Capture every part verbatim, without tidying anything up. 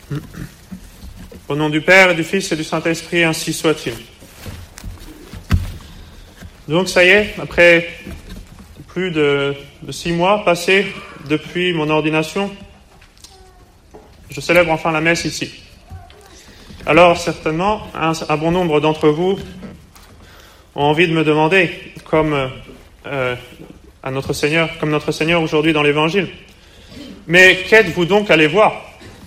Au nom du Père et du Fils et du Saint-Esprit, ainsi soit-il. Donc ça y est, après plus de, de six mois passés depuis mon ordination, je célèbre enfin la messe ici. Alors certainement, un, un bon nombre d'entre vous ont envie de me demander, comme euh, à notre Seigneur, comme notre Seigneur aujourd'hui dans l'Évangile, mais qu'êtes-vous donc allé voir ?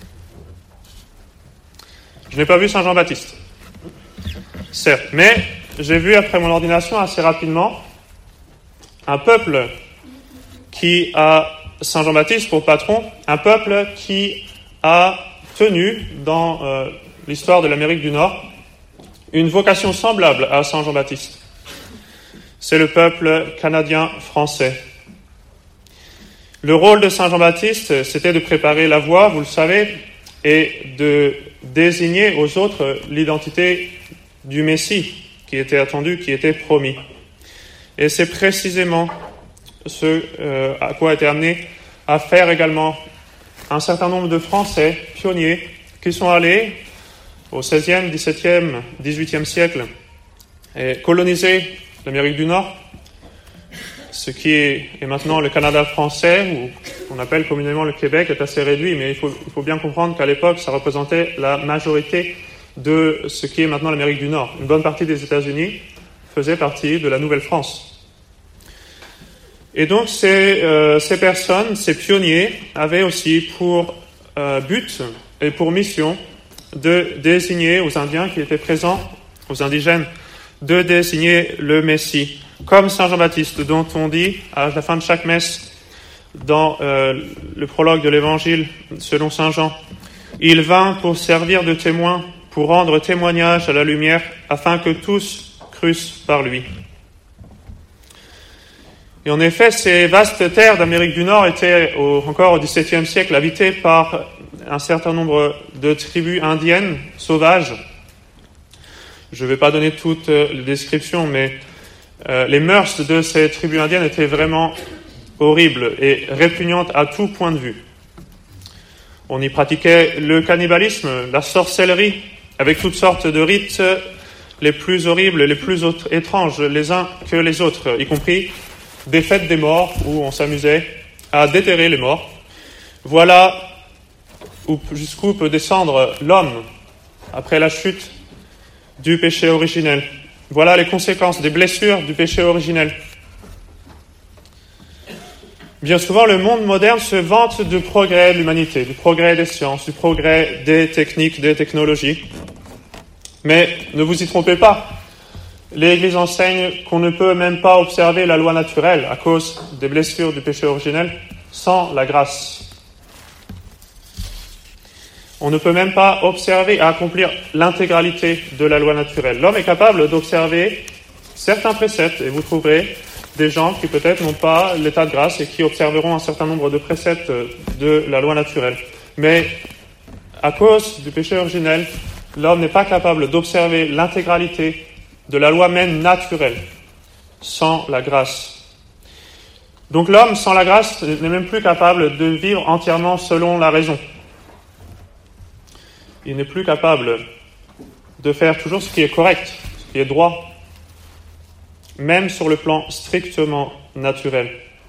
Je n'ai pas vu Saint Jean-Baptiste, certes, mais j'ai vu après mon ordination assez rapidement un peuple qui a Saint Jean-Baptiste pour patron, un peuple qui a tenu dans euh, l'histoire de l'Amérique du Nord une vocation semblable à Saint Jean-Baptiste. C'est le peuple canadien-français. Le rôle de Saint Jean-Baptiste, c'était de préparer la voie, vous le savez, et de désigner aux autres l'identité du Messie qui était attendu, qui était promis. Et c'est précisément ce euh, à quoi a été amené à faire également un certain nombre de Français pionniers qui sont allés au seizième, dix-septième, dix-huitième siècle et coloniser l'Amérique du Nord, ce qui est, est maintenant le Canada français, ou qu'on appelle communément le Québec, est assez réduit, mais il faut, il faut bien comprendre qu'à l'époque, ça représentait la majorité de ce qui est maintenant l'Amérique du Nord. Une bonne partie des États-Unis faisait partie de la Nouvelle-France. Et donc, ces, euh, ces personnes, ces pionniers, avaient aussi pour euh, but et pour mission de désigner aux Indiens qui étaient présents, aux indigènes, de désigner le Messie. Comme Saint Jean-Baptiste, dont on dit à la fin de chaque messe, dans euh, le prologue de l'Évangile, selon Saint Jean, « Il vint pour servir de témoin, pour rendre témoignage à la lumière, afin que tous crussent par lui. » Et en effet, ces vastes terres d'Amérique du Nord étaient au, encore au dix-septième siècle habitées par un certain nombre de tribus indiennes sauvages. Je ne vais pas donner toutes les descriptions, mais euh, les mœurs de ces tribus indiennes étaient vraiment horribles et répugnantes à tout point de vue. On y pratiquait le cannibalisme, la sorcellerie, avec toutes sortes de rites les plus horribles, les plus autres, étranges les uns que les autres, y compris des fêtes des morts où on s'amusait à déterrer les morts. Voilà où, jusqu'où peut descendre l'homme après la chute du péché originel. Voilà les conséquences des blessures du péché originel. Bien souvent, le monde moderne se vante du progrès de l'humanité, du progrès des sciences, du progrès des techniques, des technologies. Mais ne vous y trompez pas. L'Église enseigne qu'on ne peut même pas observer la loi naturelle à cause des blessures du péché originel sans la grâce. On ne peut même pas observer et accomplir l'intégralité de la loi naturelle. L'homme est capable d'observer certains préceptes, et vous trouverez des gens qui peut-être n'ont pas l'état de grâce et qui observeront un certain nombre de préceptes de la loi naturelle. Mais à cause du péché originel, l'homme n'est pas capable d'observer l'intégralité de la loi même naturelle, sans la grâce. Donc l'homme, sans la grâce, n'est même plus capable de vivre entièrement selon la raison. Il n'est plus capable de faire toujours ce qui est correct, ce qui est droit, même sur le plan strictement naturel.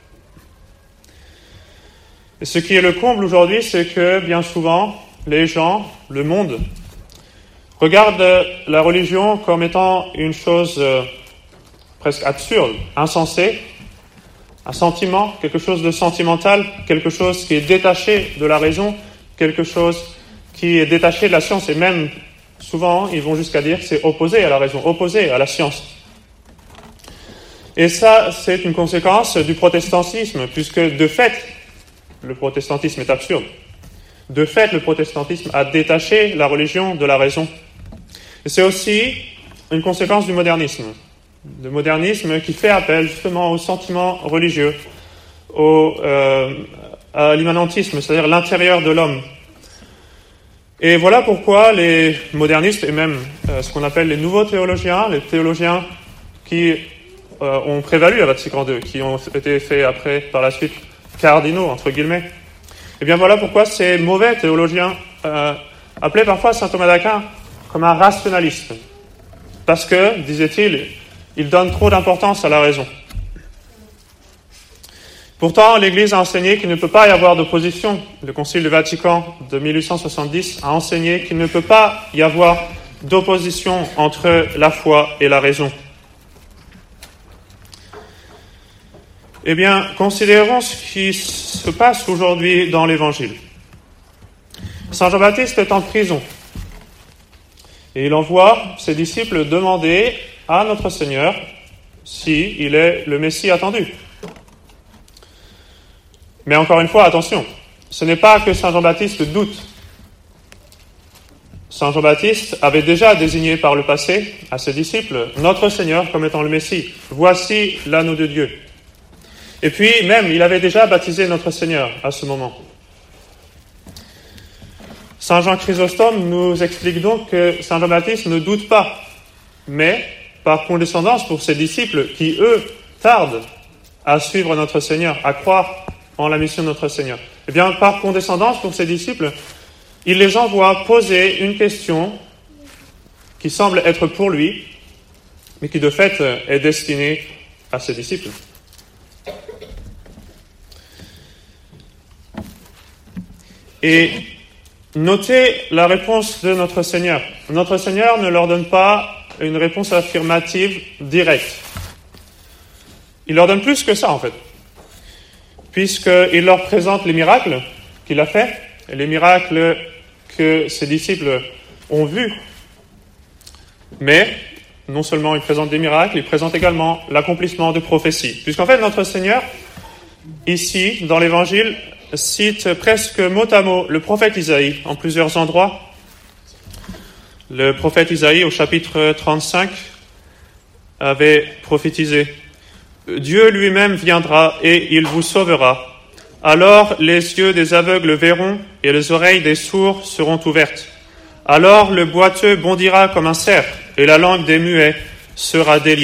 Et ce qui est le comble aujourd'hui, c'est que bien souvent, les gens, le monde, regardent la religion comme étant une chose euh, presque absurde, insensée, un sentiment, quelque chose de sentimental, quelque chose qui est détaché de la raison, quelque chose qui est détaché de la science, et même souvent, ils vont jusqu'à dire que c'est opposé à la raison, opposé à la science. Et ça, c'est une conséquence du protestantisme, puisque de fait, le protestantisme est absurde. De fait, le protestantisme a détaché la religion de la raison. Et c'est aussi une conséquence du modernisme. Le modernisme qui fait appel justement au sentiment religieux, au, euh, à l'immanentisme, c'est-à-dire l'intérieur de l'homme. Et voilà pourquoi les modernistes, et même euh, ce qu'on appelle les nouveaux théologiens, les théologiens qui euh, ont prévalu à Vatican deux, qui ont été faits après, par la suite, cardinaux, entre guillemets, et bien voilà pourquoi ces mauvais théologiens euh, appelait parfois saint Thomas d'Aquin comme un rationaliste, parce que, disait-il, il donne trop d'importance à la raison. Pourtant, l'Église a enseigné qu'il ne peut pas y avoir d'opposition. Le Concile de Vatican de mille huit cent soixante-dix a enseigné qu'il ne peut pas y avoir d'opposition entre la foi et la raison. Eh bien, considérons ce qui se passe aujourd'hui dans l'Évangile. Saint Jean-Baptiste est en prison et il envoie ses disciples demander à notre Seigneur s'il est le Messie attendu. Mais encore une fois, attention, ce n'est pas que Saint Jean-Baptiste doute. Saint Jean-Baptiste avait déjà désigné par le passé à ses disciples notre Seigneur comme étant le Messie. Voici l'agneau de Dieu. Et puis même, il avait déjà baptisé notre Seigneur à ce moment. Saint Jean Chrysostome nous explique donc que Saint Jean-Baptiste ne doute pas, mais par condescendance pour ses disciples qui, eux, tardent à suivre notre Seigneur, à croire en la mission de notre Seigneur. Eh bien, par condescendance pour ses disciples, il les envoie poser une question qui semble être pour lui, mais qui de fait est destinée à ses disciples. Et notez la réponse de notre Seigneur. Notre Seigneur ne leur donne pas une réponse affirmative directe. Il leur donne plus que ça, en fait, puisqu'il leur présente les miracles qu'il a faits, et les miracles que ses disciples ont vus. Mais, non seulement il présente des miracles, il présente également l'accomplissement de prophéties. Puisqu'en fait, notre Seigneur, ici, dans l'Évangile, cite presque mot à mot le prophète Isaïe en plusieurs endroits. Le prophète Isaïe, au chapitre trente-cinq, avait prophétisé « Dieu lui-même viendra et il vous sauvera. Alors les yeux des aveugles verront et les oreilles des sourds seront ouvertes. Alors le boiteux bondira comme un cerf et la langue des muets sera déliée. »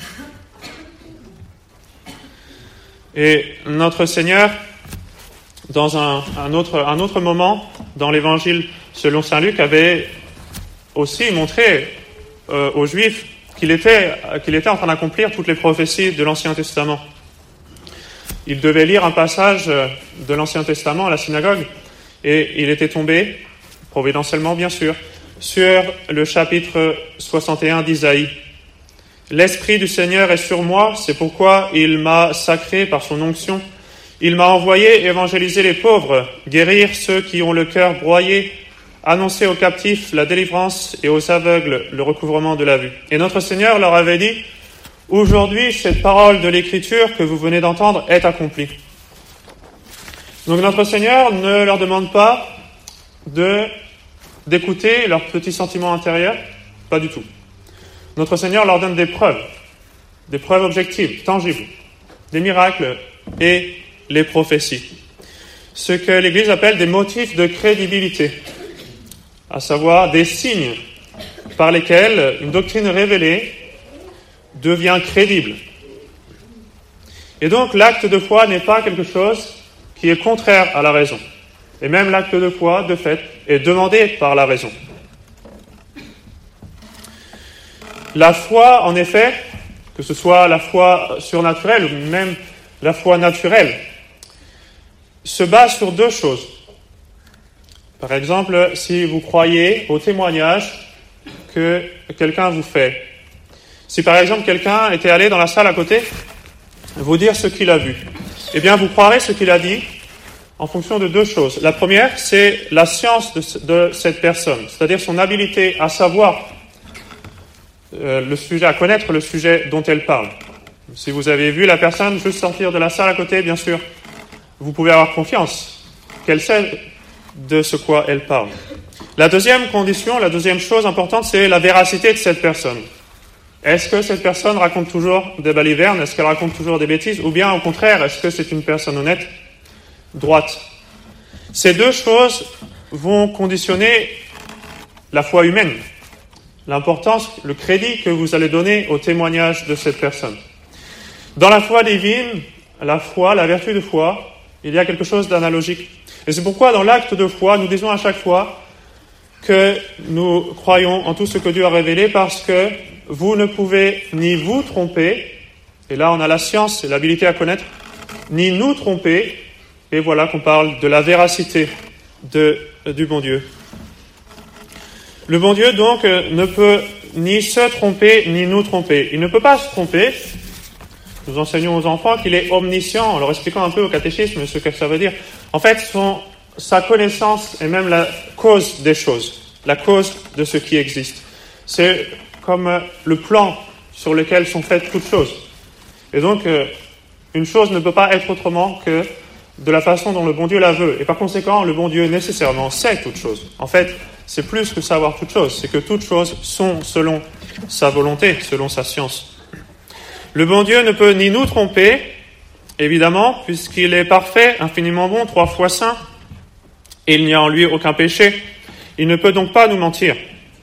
Et notre Seigneur, dans un, un, autre, un autre moment, dans l'Évangile selon saint Luc, avait aussi montré euh, aux Juifs qu'il était, qu'il était en train d'accomplir toutes les prophéties de l'Ancien Testament. Il devait lire un passage de l'Ancien Testament à la synagogue, et il était tombé, providentiellement bien sûr, sur le chapitre soixante et un d'Isaïe. « L'Esprit du Seigneur est sur moi, c'est pourquoi il m'a sacré par son onction. Il m'a envoyé évangéliser les pauvres, guérir ceux qui ont le cœur broyé, annoncer aux captifs la délivrance et aux aveugles le recouvrement de la vue. » Et notre Seigneur leur avait dit « Aujourd'hui, cette parole de l'Écriture que vous venez d'entendre est accomplie. » Donc notre Seigneur ne leur demande pas de, d'écouter leurs petits sentiments intérieurs, pas du tout. Notre Seigneur leur donne des preuves, des preuves objectives, tangibles, des miracles et les prophéties. Ce que l'Église appelle des motifs de crédibilité, à savoir des signes par lesquels une doctrine révélée devient crédible. Et donc l'acte de foi n'est pas quelque chose qui est contraire à la raison. Et même l'acte de foi, de fait, est demandé par la raison. La foi, en effet, que ce soit la foi surnaturelle ou même la foi naturelle, se base sur deux choses. Par exemple, si vous croyez au témoignage que quelqu'un vous fait. Si par exemple quelqu'un était allé dans la salle à côté vous dire ce qu'il a vu, eh bien vous croirez ce qu'il a dit en fonction de deux choses. La première, c'est la science de, de cette personne, c'est-à-dire son habilité à savoir euh, le sujet, à connaître le sujet dont elle parle. Si vous avez vu la personne juste sortir de la salle à côté, bien sûr, vous pouvez avoir confiance qu'elle sait de ce quoi elle parle. La deuxième condition, la deuxième chose importante, c'est la véracité de cette personne. Est-ce que cette personne raconte toujours des balivernes? Est-ce qu'elle raconte toujours des bêtises? Ou bien, au contraire, est-ce que c'est une personne honnête, droite? Ces deux choses vont conditionner la foi humaine, l'importance, le crédit que vous allez donner au témoignage de cette personne. Dans la foi divine, la foi, la vertu de foi, il y a quelque chose d'analogique. Et c'est pourquoi, dans l'acte de foi, nous disons à chaque fois que nous croyons en tout ce que Dieu a révélé parce que vous ne pouvez ni vous tromper, et là on a la science et l'habilité à connaître, ni nous tromper, et voilà qu'on parle de la véracité de, du bon Dieu. Le bon Dieu donc ne peut ni se tromper ni nous tromper. Il ne peut pas se tromper. Nous enseignons aux enfants qu'il est omniscient en leur expliquant un peu au catéchisme ce que ça veut dire. En fait, son, sa connaissance est même la cause des choses, la cause de ce qui existe. C'est comme le plan sur lequel sont faites toutes choses. Et donc, une chose ne peut pas être autrement que de la façon dont le bon Dieu la veut. Et par conséquent, le bon Dieu nécessairement sait toutes choses. En fait, c'est plus que savoir toutes choses, c'est que toutes choses sont selon sa volonté, selon sa science. Le bon Dieu ne peut ni nous tromper, évidemment, puisqu'il est parfait, infiniment bon, trois fois saint, et il n'y a en lui aucun péché. Il ne peut donc pas nous mentir.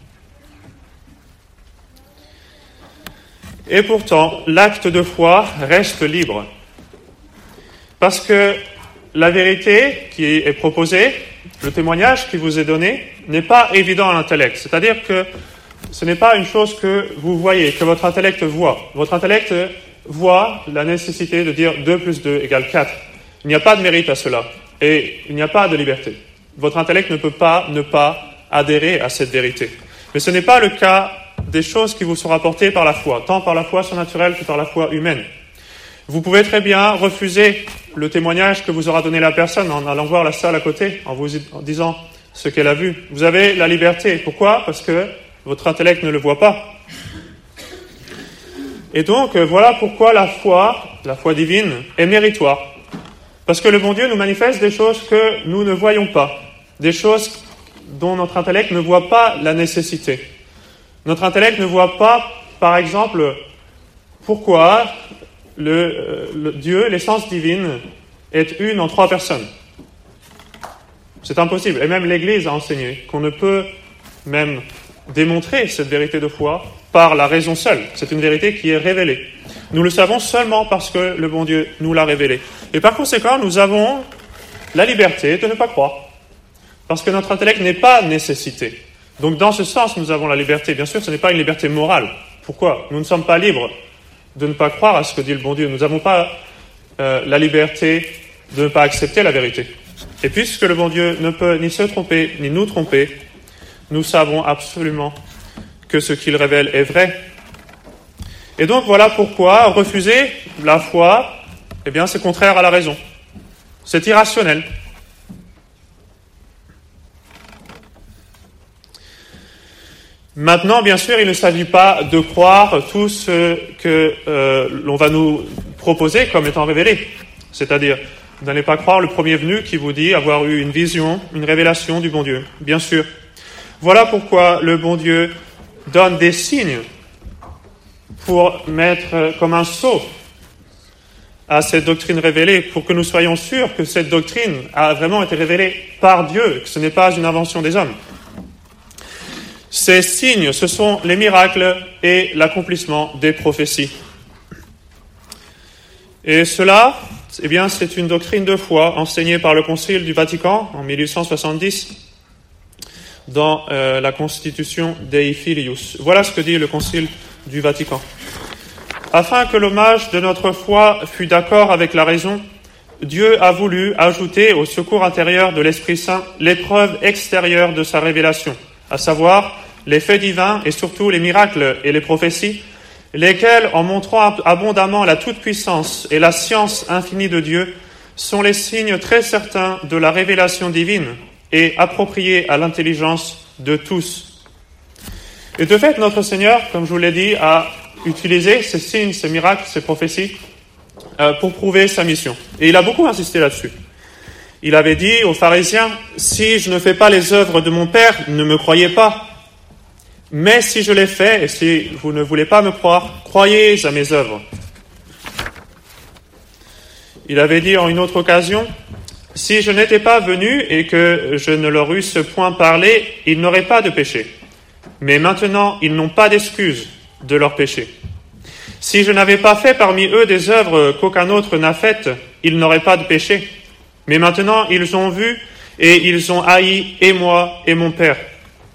Et pourtant, l'acte de foi reste libre. Parce que la vérité qui est proposée, le témoignage qui vous est donné, n'est pas évident à l'intellect. C'est-à-dire que ce n'est pas une chose que vous voyez, que votre intellect voit. Votre intellect voit la nécessité de dire deux plus deux égale quatre. Il n'y a pas de mérite à cela. Et il n'y a pas de liberté. Votre intellect ne peut pas ne pas adhérer à cette vérité. Mais ce n'est pas le cas des choses qui vous sont rapportées par la foi, tant par la foi surnaturelle que par la foi humaine. Vous pouvez très bien refuser le témoignage que vous aura donné la personne en allant voir la salle à côté, en vous en disant ce qu'elle a vu. Vous avez la liberté. Pourquoi ? Parce que votre intellect ne le voit pas. Et donc, voilà pourquoi la foi, la foi divine, est méritoire. Parce que le bon Dieu nous manifeste des choses que nous ne voyons pas, des choses dont notre intellect ne voit pas la nécessité. Notre intellect ne voit pas, par exemple, pourquoi le, le Dieu, l'essence divine, est une en trois personnes. C'est impossible. Et même l'Église a enseigné qu'on ne peut même démontrer cette vérité de foi par la raison seule. C'est une vérité qui est révélée. Nous le savons seulement parce que le bon Dieu nous l'a révélé. Et par conséquent, nous avons la liberté de ne pas croire. Parce que notre intellect n'est pas nécessité. Donc dans ce sens, nous avons la liberté. Bien sûr, ce n'est pas une liberté morale. Pourquoi ? Nous ne sommes pas libres de ne pas croire à ce que dit le bon Dieu. Nous n'avons pas euh, la liberté de ne pas accepter la vérité. Et puisque le bon Dieu ne peut ni se tromper, ni nous tromper, nous savons absolument que ce qu'il révèle est vrai. Et donc voilà pourquoi refuser la foi, eh bien c'est contraire à la raison. C'est irrationnel. Maintenant, bien sûr, il ne s'agit pas de croire tout ce que euh, l'on va nous proposer comme étant révélé. C'est-à-dire, vous n'allez pas croire le premier venu qui vous dit avoir eu une vision, une révélation du bon Dieu. Bien sûr. Voilà pourquoi le bon Dieu donne des signes pour mettre comme un sceau à cette doctrine révélée, pour que nous soyons sûrs que cette doctrine a vraiment été révélée par Dieu, que ce n'est pas une invention des hommes. Ces signes, ce sont les miracles et l'accomplissement des prophéties. Et cela, eh bien, c'est une doctrine de foi enseignée par le Concile du Vatican en mille huit cent soixante-dix dans euh, la Constitution Dei Filius. Voilà ce que dit le Concile du Vatican. Afin que l'hommage de notre foi fût d'accord avec la raison, Dieu a voulu ajouter au secours intérieur de l'Esprit Saint l'épreuve extérieure de sa révélation, à savoir les faits divins et surtout les miracles et les prophéties, lesquels, en montrant abondamment la toute-puissance et la science infinie de Dieu, sont les signes très certains de la révélation divine et appropriés à l'intelligence de tous. Et de fait, notre Seigneur, comme je vous l'ai dit, a utilisé ces signes, ces miracles, ces prophéties euh, pour prouver sa mission. Et il a beaucoup insisté là-dessus. Il avait dit aux pharisiens, « Si je ne fais pas les œuvres de mon Père, ne me croyez pas. Mais si je les fais, et si vous ne voulez pas me croire, croyez à mes œuvres. » Il avait dit en une autre occasion, « Si je n'étais pas venu et que je ne leur eusse point parlé, ils n'auraient pas de péché. Mais maintenant, ils n'ont pas d'excuse de leur péché. Si je n'avais pas fait parmi eux des œuvres qu'aucun autre n'a faites, ils n'auraient pas de péché. Mais maintenant, ils ont vu et ils ont haï et moi et mon Père.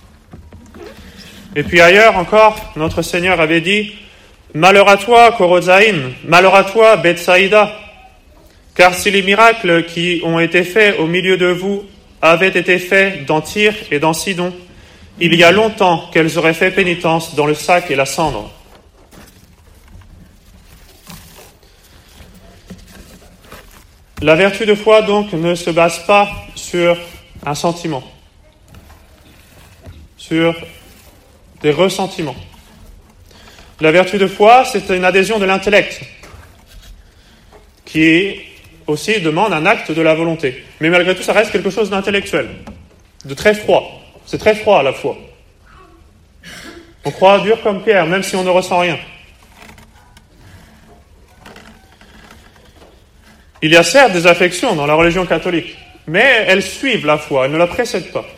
Et puis ailleurs encore, notre Seigneur avait dit « Malheur à toi, Korozaïm, malheur à toi, Bethsaïda, car si les miracles qui ont été faits au milieu de vous avaient été faits dans Tyr et dans Sidon, il y a longtemps qu'elles auraient fait pénitence dans le sac et la cendre. » La vertu de foi, donc, ne se base pas sur un sentiment, sur des ressentiments. La vertu de foi, c'est une adhésion de l'intellect, qui aussi demande un acte de la volonté. Mais malgré tout, ça reste quelque chose d'intellectuel, de très froid. C'est très froid, la foi. On croit dur comme pierre, même si on ne ressent rien. Il y a certes des affections dans la religion catholique, mais elles suivent la foi, elles ne la précèdent pas.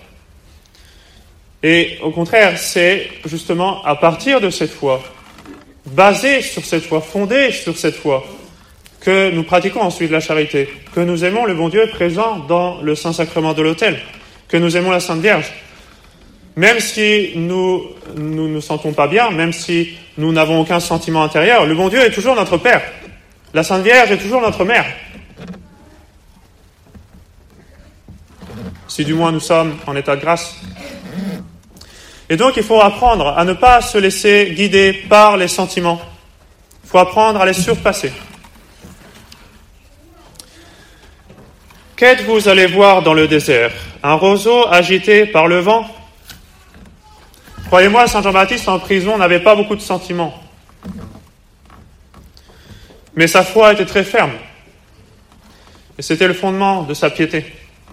Et au contraire, c'est justement à partir de cette foi, basée sur cette foi, fondée sur cette foi, que nous pratiquons ensuite la charité, que nous aimons le bon Dieu présent dans le Saint-Sacrement de l'autel, que nous aimons la Sainte Vierge. Même si nous nous ne nous sentons pas bien, même si nous n'avons aucun sentiment intérieur, le bon Dieu est toujours notre Père. La Sainte Vierge est toujours notre mère. Si du moins nous sommes en état de grâce. Et donc il faut apprendre à ne pas se laisser guider par les sentiments. Il faut apprendre à les surpasser. Qu'êtes-vous allé voir dans le désert? Un roseau agité par le vent? Croyez-moi, Saint Jean-Baptiste en prison n'avait pas beaucoup de sentiments. Mais sa foi était très ferme. Et c'était le fondement de sa piété.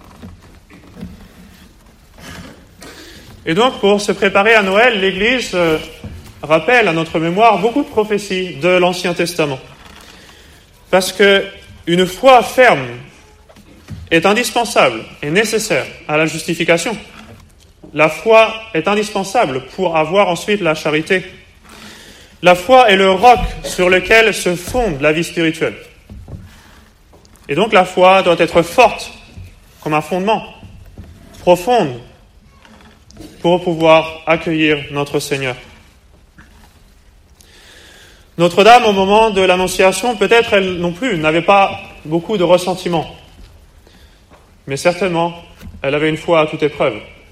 Et donc, pour se préparer à Noël, l'Église euh, rappelle à notre mémoire beaucoup de prophéties de l'Ancien Testament. Parce que une foi ferme est indispensable et nécessaire à la justification. La foi est indispensable pour avoir ensuite la charité. La foi est le roc sur lequel se fonde la vie spirituelle. Et donc la foi doit être forte, comme un fondement, profonde, pour pouvoir accueillir notre Seigneur. Notre-Dame, au moment de l'Annonciation, peut-être elle non plus n'avait pas beaucoup de ressentiment. Mais certainement, elle avait une foi à toute épreuve.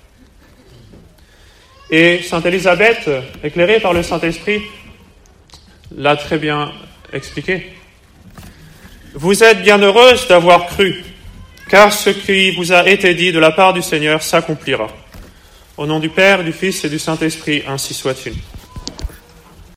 Et Sainte Élisabeth, éclairée par le Saint-Esprit, l'a très bien expliqué. Vous êtes bien heureuse d'avoir cru, car ce qui vous a été dit de la part du Seigneur s'accomplira. Au nom du Père, du Fils et du Saint-Esprit, ainsi soit-il.